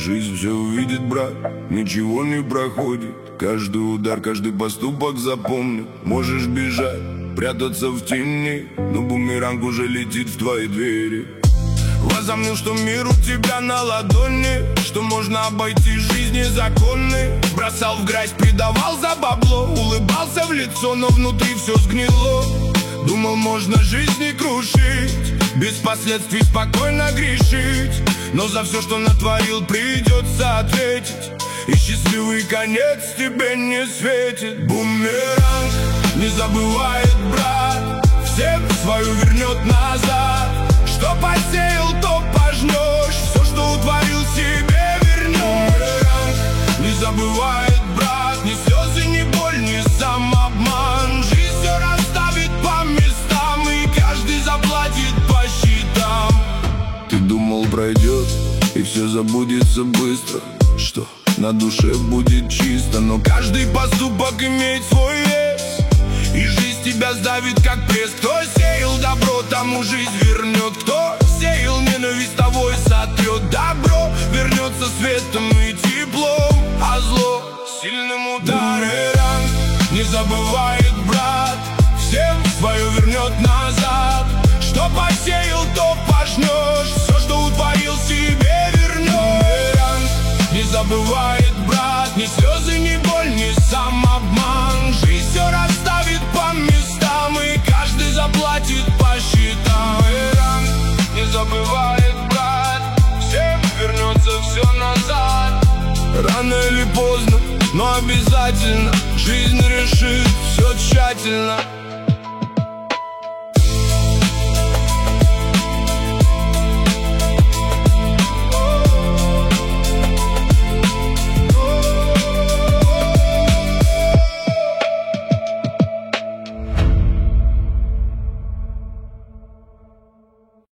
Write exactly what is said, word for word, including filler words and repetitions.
Жизнь все увидит, брат, ничего не проходит. Каждый удар, каждый поступок запомнит. Можешь бежать, прятаться в тени, но бумеранг уже летит в твои двери. Возомнил, что мир у тебя на ладони, что можно обойти жизни законы. Бросал в грязь, предавал за бабло, улыбался в лицо, но внутри все сгнило. Думал, можно жизни крушить, без последствий спокойно грешить. Но за все, что натворил, придется ответить, и счастливый конец тебе не светит. Бумеранг не забывает, брат, всем свою вернет назад. Что посеял, то пожнешь, все, что утворил, себе вернешь. Бумеранг не забывает, брат, ни слезы, ни боль, ни самообман. Жизнь все расставит по местам, и каждый заплатит по счетам. Ты думал, пройдет, и все забудется быстро, что на душе будет чисто. Но каждый поступок имеет свой вес, и жизнь тебя сдавит, как пресс. Кто сеял добро, тому жизнь вернет. Кто сеял ненависть, того и сотрет. Добро вернется светом и теплом, а зло сильным ударом. Не забывает, брат, всем свое вернет назад. Что посеял, то пожнешь, все, что утворил, себе вернешь. Не забывает, брат, ни слезы, ни боль, ни самообман. Жизнь все расставит по местам, и каждый заплатит по счетам. Не забывает, брат, всем вернется все назад. Рано или поздно, но обязательно жизнь решит все тщательно.